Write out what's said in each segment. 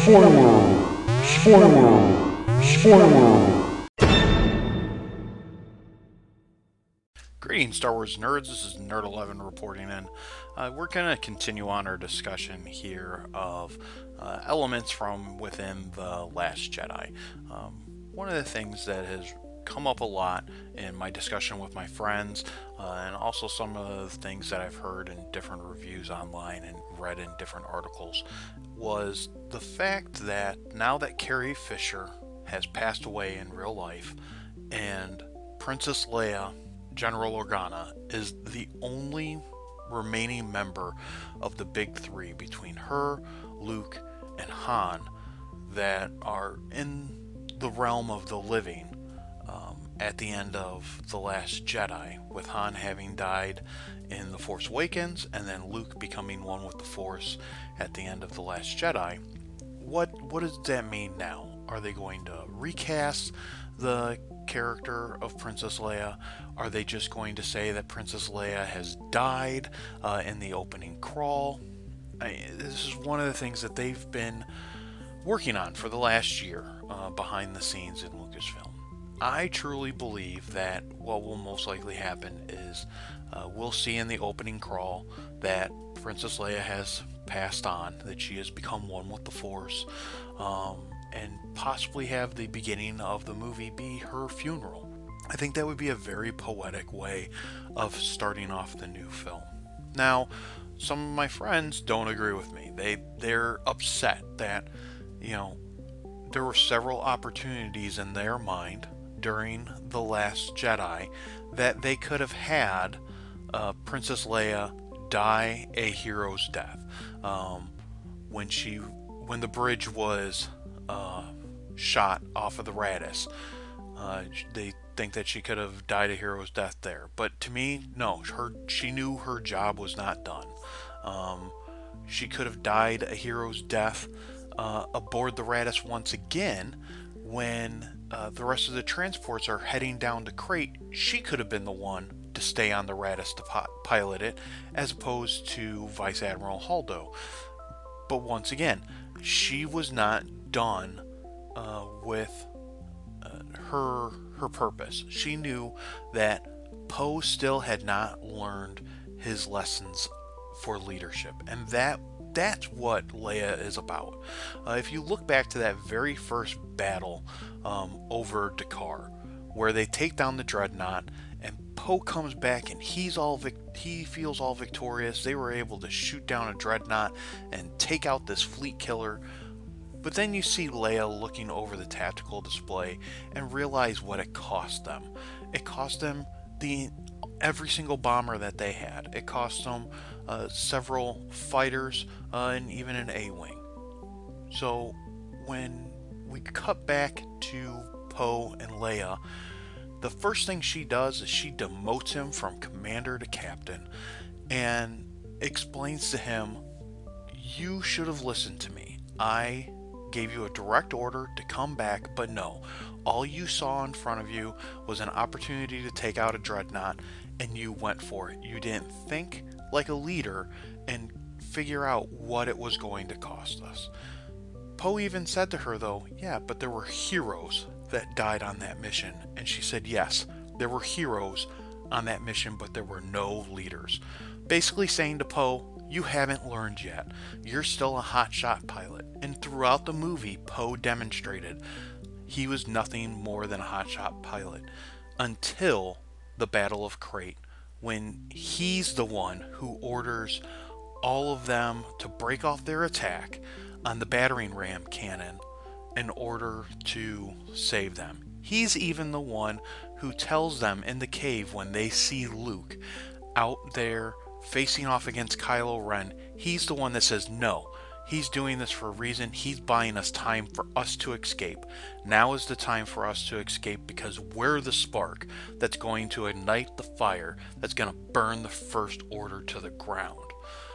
Spoiler! Spoiler! Spoiler! Greetings, Star Wars nerds. This is Nerd11 reporting in. We're going to continue on our discussion here of elements from within The Last Jedi. One of the things that has come up a lot in my discussion with my friends, and also some of the things that I've heard in different reviews online and read in different articles, was the fact that now that Carrie Fisher has passed away in real life, and Princess Leia, General Organa, is the only remaining member of the big three between her, Luke, and Han that are in the realm of the living at the end of The Last Jedi, with Han having died in The Force Awakens and then Luke becoming one with the Force at the end of The Last Jedi. What does that mean now? Are they going to recast the character of Princess Leia? Are they just going to say that Princess Leia has died in the opening crawl? This is one of the things that they've been working on for the last year behind the scenes in Lucasfilm. I truly believe that what will most likely happen is we'll see in the opening crawl that Princess Leia has passed on, that she has become one with the Force, and possibly have the beginning of the movie be her funeral. I think that would be a very poetic way of starting off the new film. Now, some of my friends don't agree with me. They're upset that, there were several opportunities in their mind during The Last Jedi that they could have had Princess Leia die a hero's death. When the bridge was shot off of the Raddus, they think that she could have died a hero's death there. But to me, no. She knew her job was not done. She could have died a hero's death aboard the Raddus once again when the rest of the transports are heading down to Crate. She could have been the one to stay on the Raddus to pilot it, as opposed to Vice Admiral Holdo. But once again, she was not done with her purpose. She knew that Poe still had not learned his lessons for leadership, and that's what Leia is about. If you look back to that very first battle over Dakar, where they take down the Dreadnought, and Poe comes back and he feels all victorious. They were able to shoot down a Dreadnought and take out this fleet killer. But then you see Leia looking over the tactical display and realize what it cost them. It cost them every single bomber that they had. It cost them several fighters and even an A-wing. So when we cut back to Poe and Leia, the first thing she does is she demotes him from commander to captain and explains to him, "You should have listened to me. I gave you a direct order to come back, but no. All you saw in front of you was an opportunity to take out a Dreadnought, and you went for it. You didn't think like a leader and figure out what it was going to cost us." Poe even said to her, though, "Yeah, but there were heroes that died on that mission." And she said, "Yes, there were heroes on that mission, but there were no leaders." Basically saying to Poe, you haven't learned yet. You're still a hotshot pilot. And throughout the movie, Poe demonstrated he was nothing more than a hotshot pilot until the Battle of Crate, when he's the one who orders all of them to break off their attack on the battering ram cannon in order to save them. He's even the one who tells them in the cave when they see Luke out there facing off against Kylo Ren, he's the one that says, "No, he's doing this for a reason. He's buying us time for us to escape. Now is the time for us to escape, because we're the spark that's going to ignite the fire that's going to burn the First Order to the ground."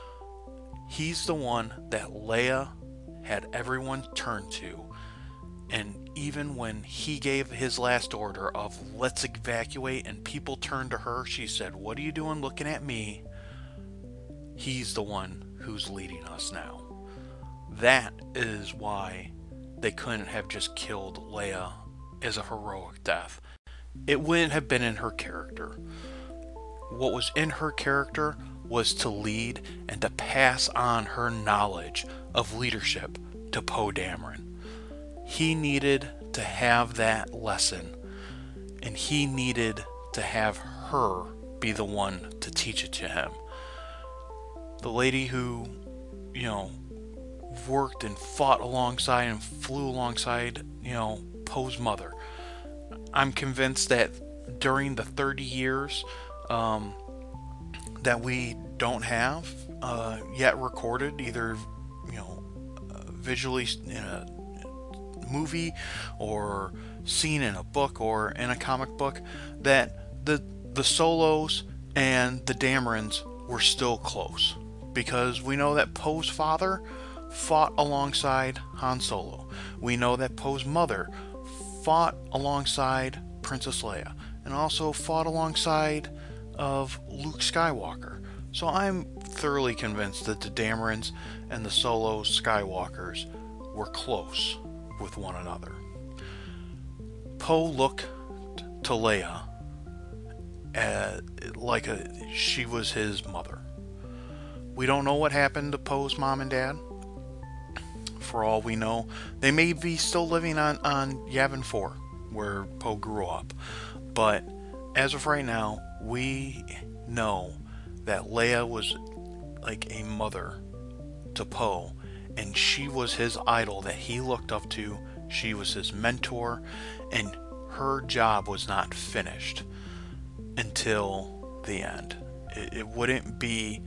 He's the one that Leia had everyone turn to. And even when he gave his last order of "let's evacuate," and people turned to her, she said, "What are you doing looking at me?" He's the one who's leading us now. That is why they couldn't have just killed Leia as a heroic death. It wouldn't have been in her character. What was in her character was to lead and to pass on her knowledge of leadership to Poe Dameron. He needed to have that lesson, and he needed to have her be the one to teach it to him. The lady who, worked and fought alongside and flew alongside, Poe's mother. I'm convinced that during the 30 years that we don't have yet recorded, either visually in a movie or seen in a book or in a comic book, that the Solos and the Damerons were still close, because we know that Poe's father fought alongside Han Solo. We know that Poe's mother fought alongside Princess Leia and also fought alongside of Luke Skywalker. So I'm thoroughly convinced that the Damerons and the Solo Skywalkers were close with one another. Poe looked to Leia like she was his mother. We don't know what happened to Poe's mom and dad. For all we know, they may be still living on Yavin 4, where Poe grew up. But as of right now, we know that Leia was like a mother to Poe, and she was his idol that he looked up to. She was his mentor, and her job was not finished until the end. It wouldn't be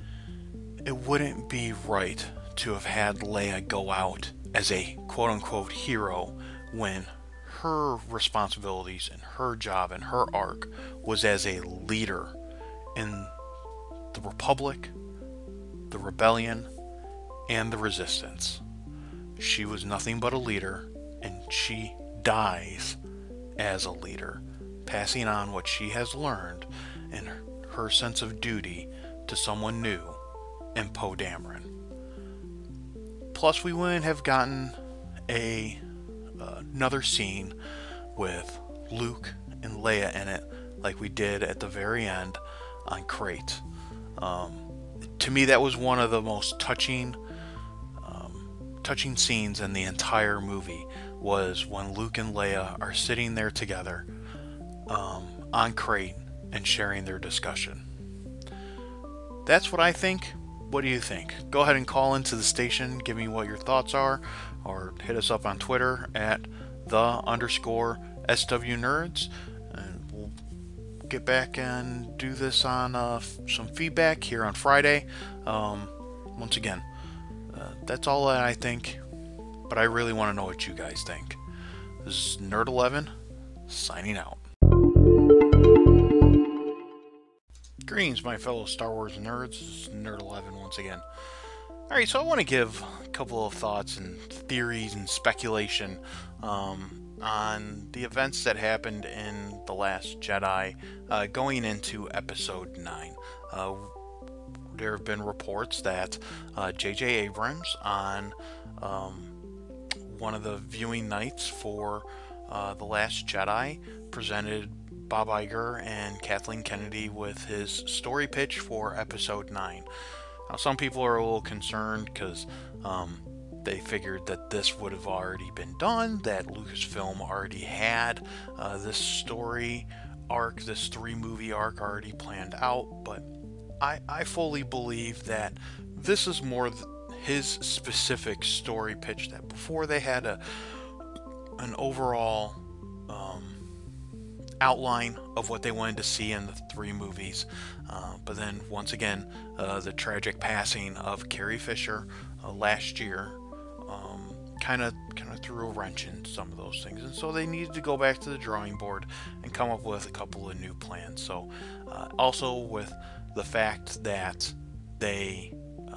right to have had Leia go out as a quote-unquote hero when her responsibilities and her job and her arc was as a leader in the Republic, the Rebellion, and the Resistance. She was nothing but a leader, and she dies as a leader, passing on what she has learned and her sense of duty to someone new in Poe Dameron. Plus, we wouldn't have gotten another scene with Luke and Leia in it like we did at the very end on Crate. To me, that was one of the most touching scenes in the entire movie, was when Luke and Leia are sitting there together on Crate and sharing their discussion. That's what I think. What do you think? Go ahead and call into the station, give me what your thoughts are, or hit us up on Twitter at _SW_Nerds, and we'll get back and do this on some feedback here on Friday. Once again, that's all that I think, but I really want to know what you guys think. This is Nerd11, signing out. Greetings, my fellow Star Wars nerds. This is Nerd11 once again. Alright, so I want to give a couple of thoughts and theories and speculation on the events that happened in The Last Jedi going into Episode 9. There have been reports that J.J. Abrams, on one of the viewing nights for The Last Jedi, presented Bob Iger and Kathleen Kennedy with his story pitch for Episode 9. Now, some people are a little concerned because they figured that this would have already been done, that Lucasfilm already had this story arc, this 3-movie arc already planned out, but I fully believe that this is more his specific story pitch, that before they had an overall outline of what they wanted to see in the 3 movies, but then once again the tragic passing of Carrie Fisher last year kind of threw a wrench in some of those things, and so they needed to go back to the drawing board and come up with a couple of new plans. So also with the fact that they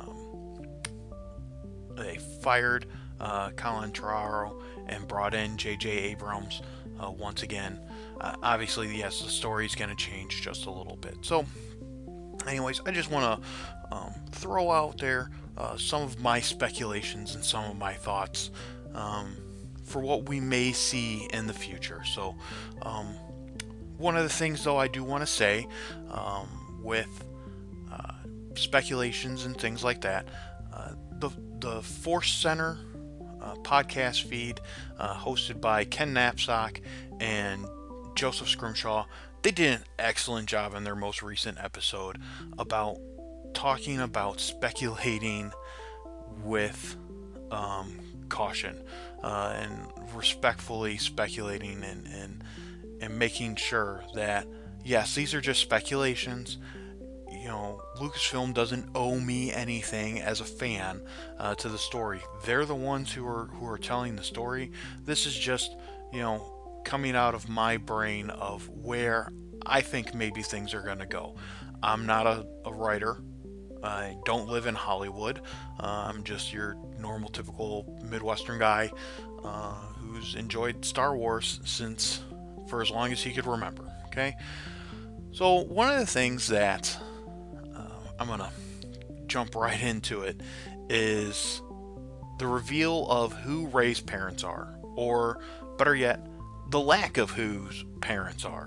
fired Colin Trevorrow and brought in J.J. Abrams once again. Obviously, yes, the story's going to change just a little bit. So, anyways, I just want to throw out there some of my speculations and some of my thoughts for what we may see in the future. So, one of the things, though, I do want to say with speculations and things like that, the Force Center podcast feed, hosted by Ken Knapsack and Joseph Scrimshaw, they did an excellent job in their most recent episode about talking about speculating with caution, and respectfully speculating, and making sure that, yes, these are just speculations. Lucasfilm doesn't owe me anything as a fan to the story. They're the ones who are telling the story. This is just, coming out of my brain of where I think maybe things are going to go. I'm not a writer. I don't live in Hollywood. I'm just your normal, typical Midwestern guy who's enjoyed Star Wars for as long as he could remember. Okay? So one of the things that I'm going to jump right into it is the reveal of who Rey's parents are, or better yet, the lack of whose parents are.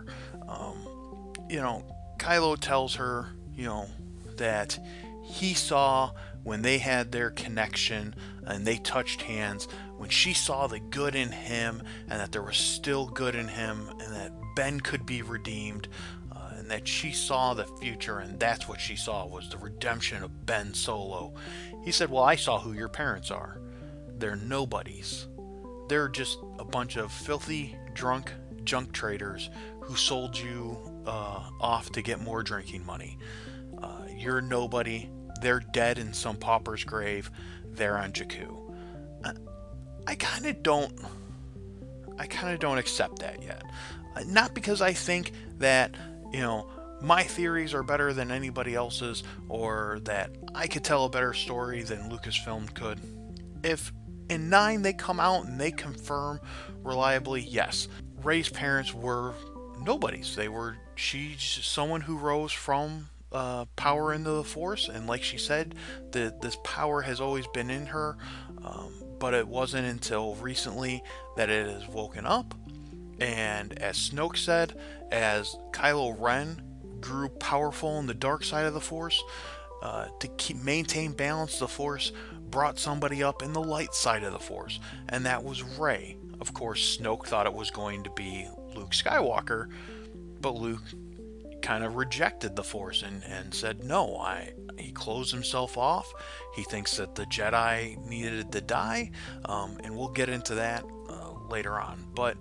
Kylo tells her, that he saw when they had their connection and they touched hands, when she saw the good in him and that there was still good in him and that Ben could be redeemed, and that she saw the future, and that's what she saw was the redemption of Ben Solo. He said, well, I saw who your parents are. They're nobodies. They're just a bunch of filthy, drunk junk traders who sold you off to get more drinking money. You're nobody. They're dead in some pauper's grave. They're on Jakku. I kind of don't accept that yet. Not because I think that, my theories are better than anybody else's, or that I could tell a better story than Lucasfilm could. If in 9 they come out and they confirm reliably, yes, Rey's parents were nobodies. She's someone who rose from power into the Force, and like she said, this power has always been in her, but it wasn't until recently that it has woken up. And as Snoke said, as Kylo Ren grew powerful in the dark side of the Force, to maintain balance, the Force brought somebody up in the light side of the Force, and that was Rey. Of course, Snoke thought it was going to be Luke Skywalker, but Luke kind of rejected the Force and said no. He closed himself off. He thinks that the Jedi needed to die, and we'll get into that later on. But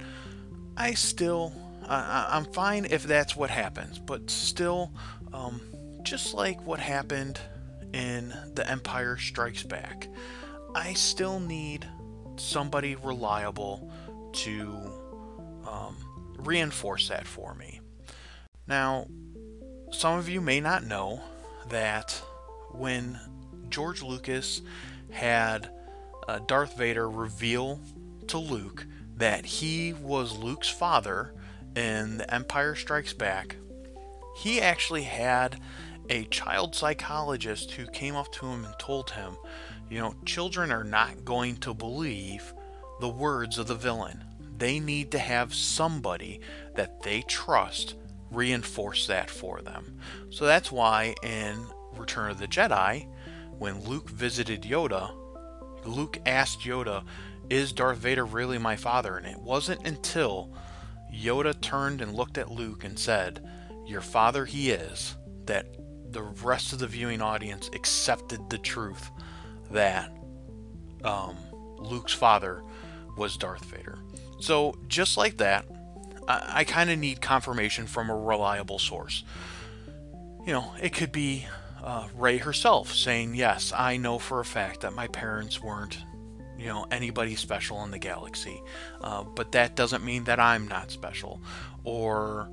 I'm fine if that's what happens, but still, just like what happened in The Empire Strikes Back, I still need somebody reliable to reinforce that for me. Now, some of you may not know that when George Lucas had Darth Vader reveal to Luke that he was Luke's father in The Empire Strikes Back, he actually had a child psychologist who came up to him and told him, children are not going to believe the words of the villain. They need to have somebody that they trust reinforce that for them. So that's why in Return of the Jedi, when Luke visited Yoda, Luke asked Yoda, is Darth Vader really my father? And it wasn't until Yoda turned and looked at Luke and said, your father he is, that the rest of the viewing audience accepted the truth that Luke's father was Darth Vader. So just like that, I kind of need confirmation from a reliable source. It could be Rey herself saying, yes, I know for a fact that my parents weren't, anybody special in the galaxy. But that doesn't mean that I'm not special. Or,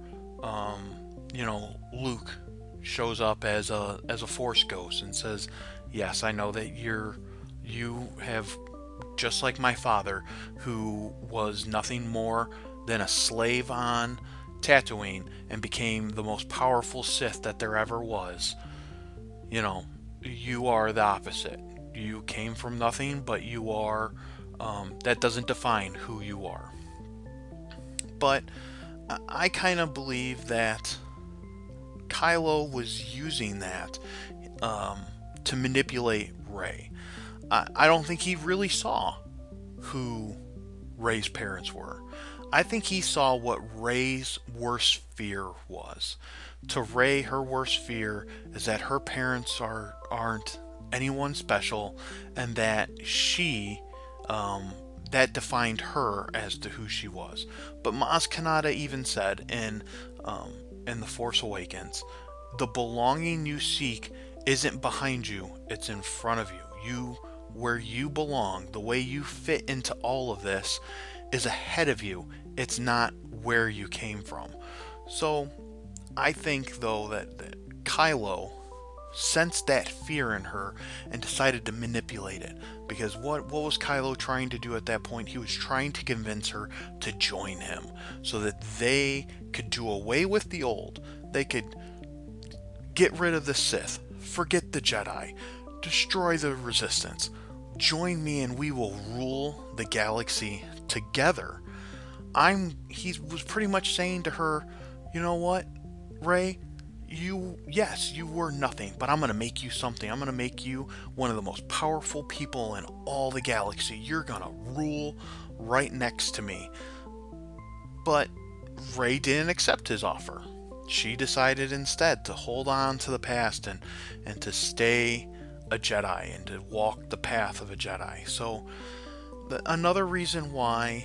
Luke shows up as a Force ghost and says, yes, I know that you have, just like my father, who was nothing more than a slave on Tatooine and became the most powerful Sith that there ever was. You are the opposite. You came from nothing, but you are, that doesn't define who you are. But I kind of believe that Kylo was using that to manipulate Rey. I don't think he really saw who Rey's parents were. I think he saw what Rey's worst fear was. To Rey, her worst fear is that her parents aren't anyone special, and that that defined her as to who she was. But Maz Kanata even said in The Force Awakens, the belonging you seek isn't behind you, it's in front of you. Where you belong, the way you fit into all of this is ahead of you. It's not where you came from. So I think though that Kylo sensed that fear in her and decided to manipulate it. Because what was Kylo trying to do at that point? He was trying to convince her to join him so that they could do away with the old. They could get rid of the Sith, forget the Jedi, destroy the Resistance. Join me and we will rule the galaxy together. He was pretty much saying to her, you know what, Rey, you were nothing, but I'm going to make you something. I'm going to make you one of the most powerful people in all the galaxy. You're going to rule right next to me. But Rey didn't accept his offer. She decided instead to hold on to the past and to stay a Jedi and to walk the path of a Jedi. So another reason why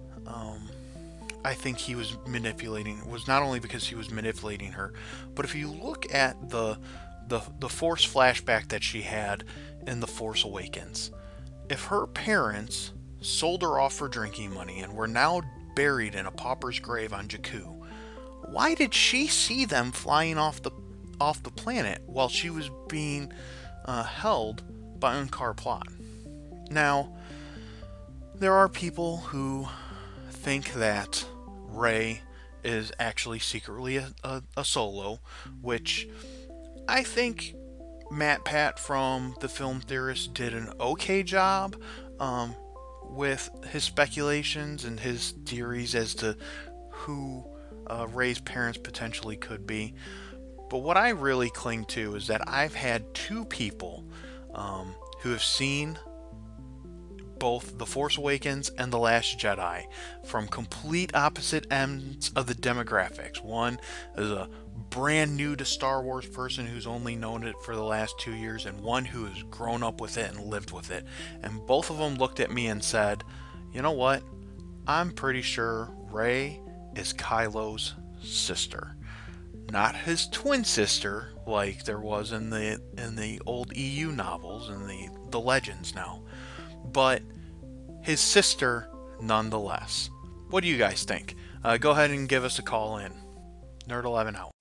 I think he was manipulating was not only because he was manipulating her, but if you look at the Force flashback that she had in The Force Awakens, if her parents sold her off for drinking money and were now buried in a pauper's grave on Jakku, why did she see them flying off the planet while she was being held by Unkar Plutt? Now, there are people who think that Rey is actually secretly a Solo, which I think Matt Pat from The Film Theorist did an okay job with his speculations and his theories as to who Rey's parents potentially could be. But what I really cling to is that I've had two people who have seen both The Force Awakens and The Last Jedi from complete opposite ends of the demographics. One is a brand new to Star Wars person who's only known it for the last 2 years, and one who has grown up with it and lived with it. And both of them looked at me and said, you know what? I'm pretty sure Rey is Kylo's sister. Not his twin sister like there was in the old EU novels and the Legends now, but his sister nonetheless. What do you guys think? Go ahead and give us a call in. Nerd11 out.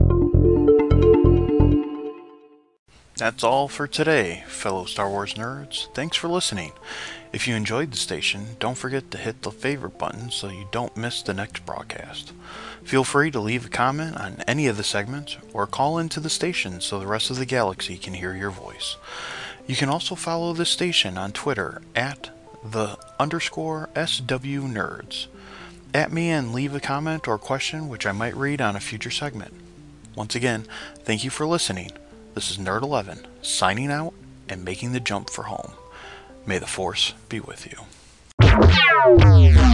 That's all for today, fellow Star Wars nerds. Thanks for listening. If you enjoyed the station, don't forget to hit the favorite button so you don't miss the next broadcast. Feel free to leave a comment on any of the segments or call into the station so the rest of the galaxy can hear your voice. You can also follow the station on Twitter at @_SW Nerds. At me and leave a comment or question which I might read on a future segment. Once again, thank you for listening. This is Nerd11 signing out and making the jump for home. May the Force be with you.